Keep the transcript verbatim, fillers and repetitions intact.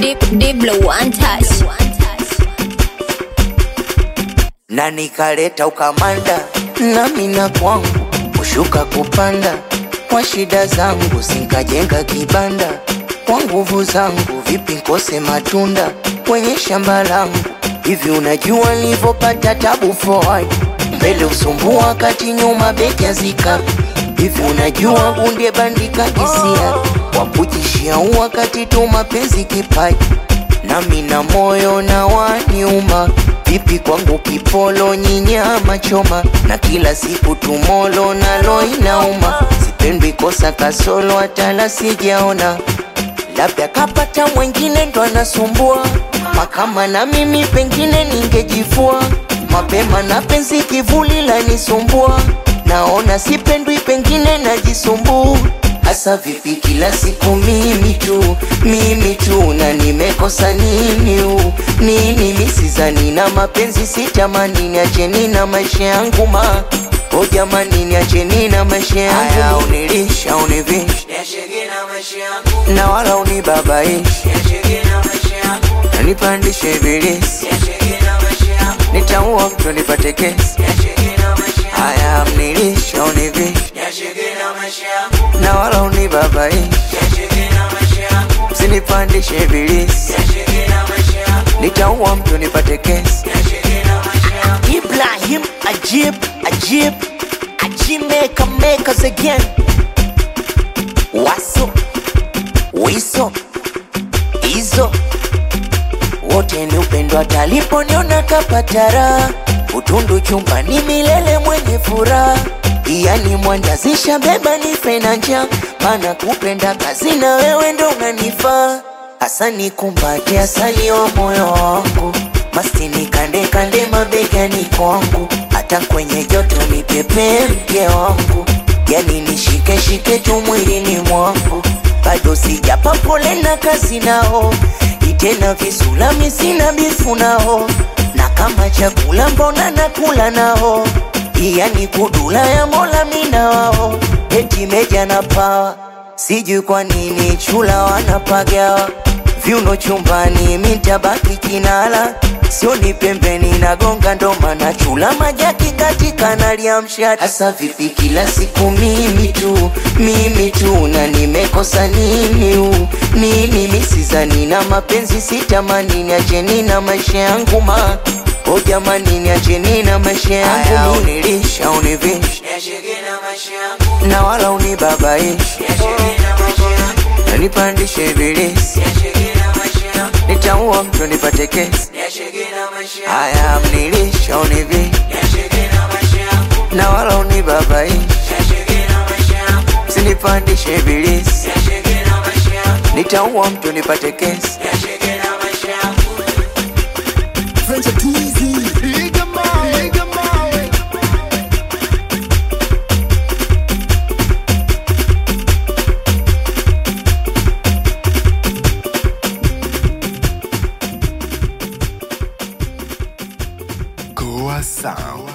Deep, deep blue one touch. Na nikaleta ukamanda na mina kwangu kushuka kupanda kwa shida zangu sinkajenga kibanda kwa nguvu zangu vipi nkose matunda kwenye shamba langu. Hivi unajua nilivyopata tabu forward mbele usumbua wakati nyuma beki azika. Hivi unajua gunde bandika hisia wakujishia wakati tu mapenzi kipai. Na mina moyo na waniuma vipi kwangu kipolo nyinyama choma na kila siku tumolo nalo inauma. Sipendwi kosa kasolo hatala sijaona labda kapata mwengine ndo anasumbua makama na mimi pengine ningejifua mapema na penzi kivuli la nisumbua. Naona sipendwi pengine najisumbu hasa vipi kila siku mimi tu mimi tu na nimekosa nini u nini misizani na mapenzi sitamani niacheni na maisha yangu ma o jamani niacheni na maisha yangu. Haya unilisha univisha niacheni na maisha yangu na wala unibabaishi niacheni na maisha yangu na nipandishe ibilisi niacheni na maisha yangu nitaua mtu nipate kesi niacheni na maisha yangu. Haya unilisha univisha niacheni na maisha yangu na wala unibabaishi niacheni na maisha yangu usinipandishe ibilisi niacheni na maisha yangu nitaua mtu nipate kesi niacheni na maisha yangu. Ibrahim Ajib Ajib Ajib make make us again. Waso Wiso Izo wote ni upendo atalipo niona kapatara utundu chumba ni milele mwenye furaha. Yani mwanjazisha beba nife na njaa mana kupenda kazi na wewe ndo unanifaa. Hasa nikumbate asali wa moyo wangu mastini kande kande mabegani kwangu hata kwenye joto mipepe mke wangu. Yani nishike shike tu mwilini mwangu bado sijapa pole na kazi nao itena visula misina bifu nao na kama chakula mbona nakula nao. Yani kudula ya mola mina wao eti meja na pawa sijui kwa nini chula wanapagawa viuno chumbani mitabaki kinala sioni pembeni nagonga ndo maana chula majaki katika naliamsha. Hasa vipi kila siku mimi tu mimi tu na nimekosa nini u nini misizani na mapenzi sitamani niacheni na maisha yangu ma o jamani niacheni na maisha yangu. Haya unilisha univisha niacheni na maisha yangu na wala unibabaishi niacheni na maisha yangu na nipandishe ibilisi niacheni na maisha yangu nitaua mtu nipate kesi niacheni na maisha yangu. Haya unilisha univisha niacheni na maisha yangu na wala unibabaishi niacheni na maisha yangu usinipandishe ibilisi niacheni na maisha yangu nitaua mtu nipate kesi niacheni na maisha yangu. Friends are too easy. Liga mawe, liga mawe. Goa Sound.